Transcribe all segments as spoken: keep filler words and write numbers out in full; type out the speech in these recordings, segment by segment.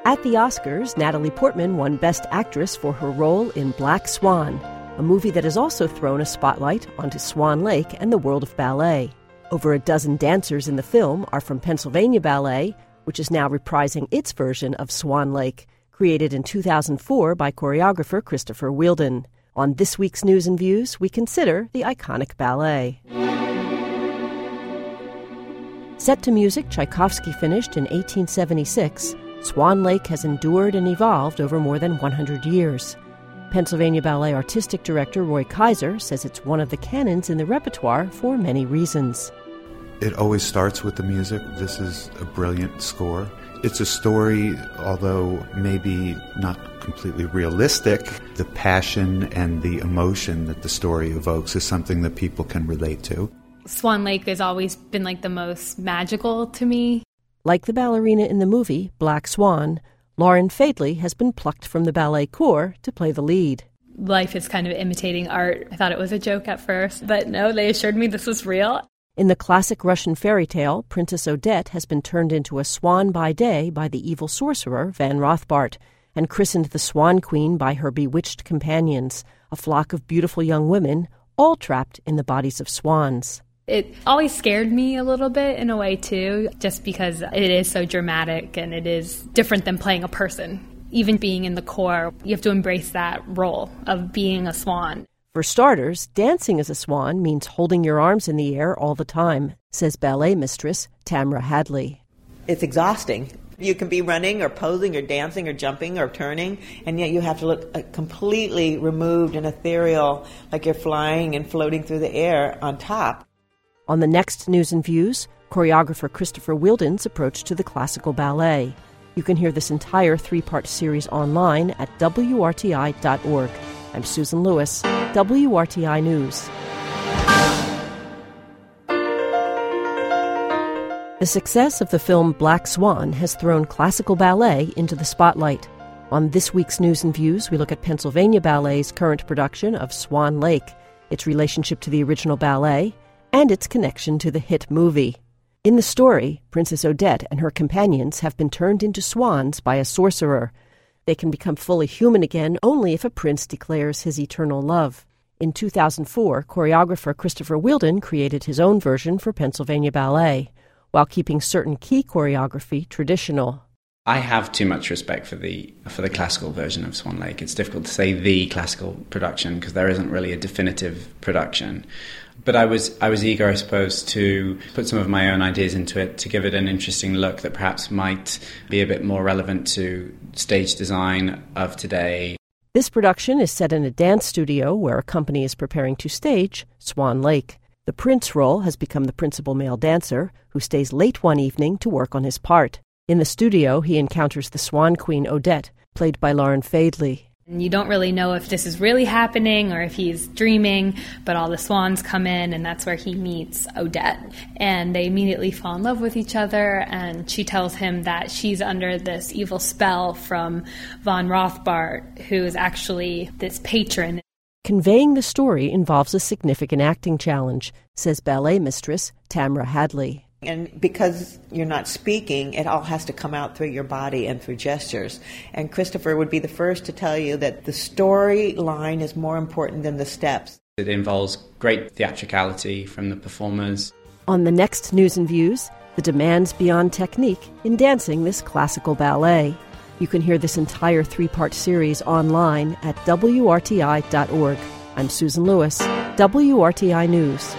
At the Oscars, Natalie Portman won Best Actress for her role in Black Swan, a movie that has also thrown a spotlight onto Swan Lake and the world of ballet. Over a dozen dancers in the film are from Pennsylvania Ballet, which is now reprising its version of Swan Lake, created in two thousand four by choreographer Christopher Wheeldon. On this week's News and Views, we consider the iconic ballet. Set to music Tchaikovsky finished in eighteen seventy-six, Swan Lake has endured and evolved over more than one hundred years. Pennsylvania Ballet Artistic Director Roy Kaiser says it's one of the canons in the repertoire for many reasons. It always starts with the music. This is a brilliant score. It's a story, although maybe not completely realistic. The passion and the emotion that the story evokes is something that people can relate to. Swan Lake has always been like the most magical to me. Like the ballerina in the movie Black Swan, Lauren Faidley has been plucked from the ballet corps to play the lead. Life is kind of imitating art. I thought it was a joke at first, but no, they assured me this was real. In the classic Russian fairy tale, Princess Odette has been turned into a swan by day by the evil sorcerer Van Rothbart and christened the Swan Queen by her bewitched companions, a flock of beautiful young women, all trapped in the bodies of swans. It always scared me a little bit in a way, too, just because it is so dramatic and it is different than playing a person. Even being in the corps, you have to embrace that role of being a swan. For starters, dancing as a swan means holding your arms in the air all the time, says ballet mistress Tamra Hadley. It's exhausting. You can be running or posing or dancing or jumping or turning, and yet you have to look completely removed and ethereal, like you're flying and floating through the air on top. On the next News and Views, choreographer Christopher Wheeldon's approach to the classical ballet. You can hear this entire three-part series online at W R T I dot org. I'm Susan Lewis, W R T I News. The success of the film Black Swan has thrown classical ballet into the spotlight. On this week's News and Views, we look at Pennsylvania Ballet's current production of Swan Lake, its relationship to the original ballet, and its connection to the hit movie. In the story, Princess Odette and her companions have been turned into swans by a sorcerer. They can become fully human again only if a prince declares his eternal love. In two thousand four, choreographer Christopher Wheeldon created his own version for Pennsylvania Ballet, while keeping certain key choreography traditional. I have too much respect for the for the classical version of Swan Lake. It's difficult to say the classical production because there isn't really a definitive production. But I was I was eager, I suppose, to put some of my own ideas into it, to give it an interesting look that perhaps might be a bit more relevant to stage design of today. This production is set in a dance studio where a company is preparing to stage Swan Lake. The prince role has become the principal male dancer, who stays late one evening to work on his part. In the studio, he encounters the Swan Queen Odette, played by Lauren Faidley. You don't really know if this is really happening or if he's dreaming, but all the swans come in, and that's where he meets Odette. And they immediately fall in love with each other, and she tells him that she's under this evil spell from Von Rothbart, who is actually this patron. Conveying the story involves a significant acting challenge, says ballet mistress Tamra Hadley. And because you're not speaking, it all has to come out through your body and through gestures. And Christopher would be the first to tell you that the storyline is more important than the steps. It involves great theatricality from the performers. On the next News and Views, the demands beyond technique in dancing this classical ballet. You can hear this entire three-part series online at W R T I dot org. I'm Susan Lewis, W R T I News.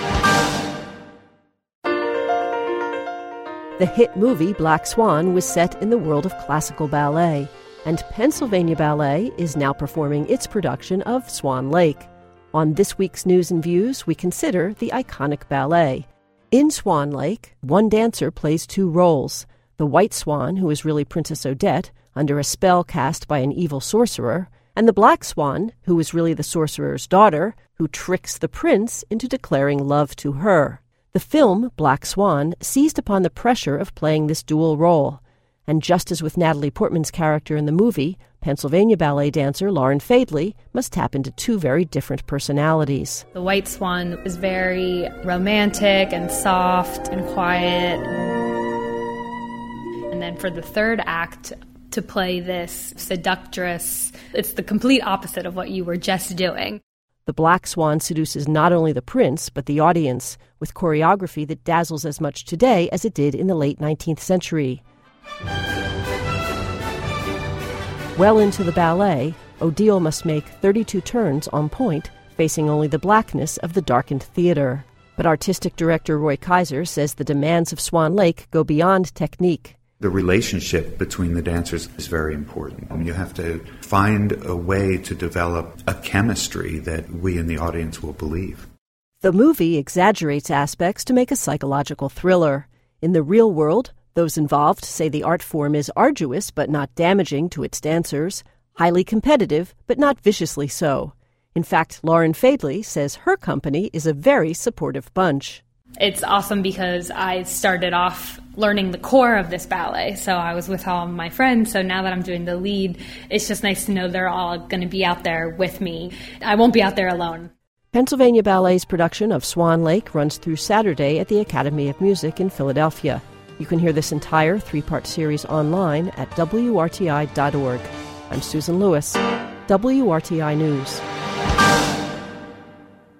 The hit movie Black Swan was set in the world of classical ballet, and Pennsylvania Ballet is now performing its production of Swan Lake. On this week's News and Views, we consider the iconic ballet. In Swan Lake, one dancer plays two roles: the White Swan, who is really Princess Odette, under a spell cast by an evil sorcerer, and the Black Swan, who is really the sorcerer's daughter, who tricks the prince into declaring love to her. The film, Black Swan, seized upon the pressure of playing this dual role. And just as with Natalie Portman's character in the movie, Pennsylvania ballet dancer Lauren Faidley must tap into two very different personalities. The White Swan is very romantic and soft and quiet. And then for the third act, to play this seductress. It's the complete opposite of what you were just doing. The Black Swan seduces not only the prince, but the audience, with choreography that dazzles as much today as it did in the late nineteenth century. Well into the ballet, Odile must make thirty-two turns on point, facing only the blackness of the darkened theater. But artistic director Roy Kaiser says the demands of Swan Lake go beyond technique. The relationship between the dancers is very important. And you have to find a way to develop a chemistry that we in the audience will believe. The movie exaggerates aspects to make a psychological thriller. In the real world, those involved say the art form is arduous but not damaging to its dancers, highly competitive but not viciously so. In fact, Lauren Fadley says her company is a very supportive bunch. It's awesome because I started off learning the core of this ballet, so I was with all my friends. So now that I'm doing the lead, it's just nice to know they're all going to be out there with me. I won't be out there alone. Pennsylvania Ballet's production of Swan Lake runs through Saturday at the Academy of Music in Philadelphia. You can hear this entire three-part series online at W R T I dot org. I'm Susan Lewis, W R T I News.